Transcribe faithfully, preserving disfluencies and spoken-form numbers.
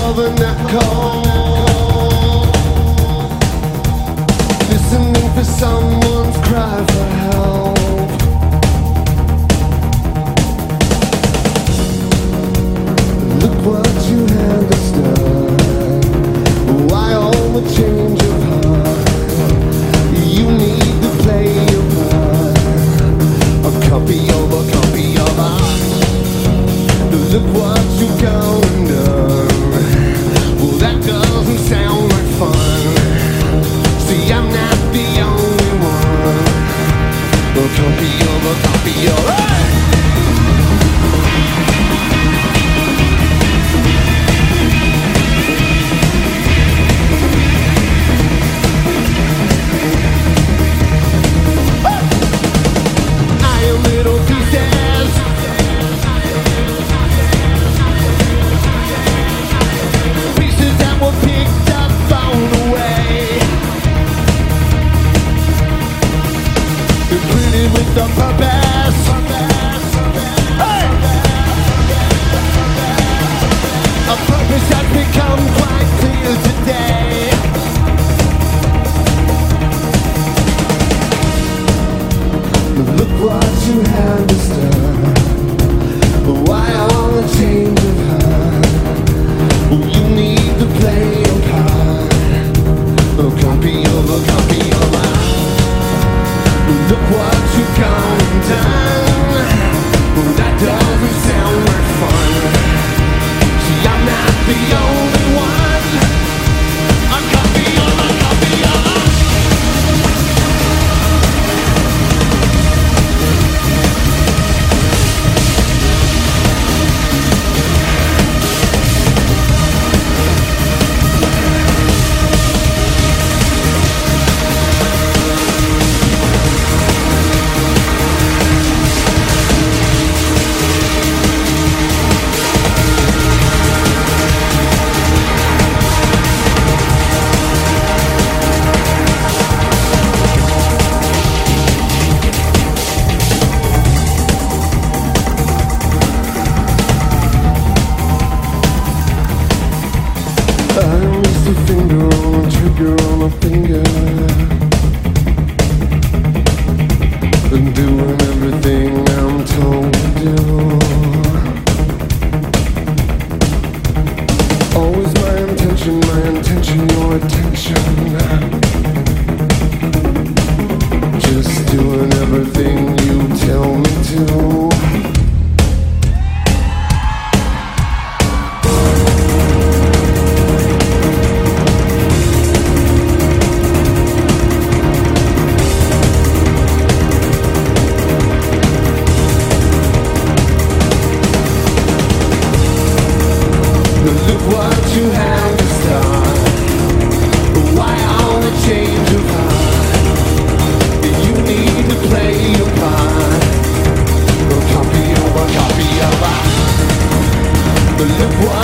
of an echo, listening for someone's cry for help. Look what you had us done. Why all the change of heart? You need to play your part. A copy of a copy of us. Look what you've gone and done. Well, that doesn't sound like fun. See, I'm not the only one. A copy of a copy of us. With the purpose, hey! A purpose has become quite clear today. Look what you have done. Why all the change of heart? You need to play your part. A copy of a copy of us. Look what you've gone and done. That doesn't sound like fun. See, I'm not the only one. A copy of a copy of us. I missed a finger on a trigger on a finger, and doing everything I'm told to do. Always my intention, my intention, your attention. Just doing everything you tell me to. Look what you have to start. Why all the change of heart? You need to play your part. A copy of a copy of us. Look what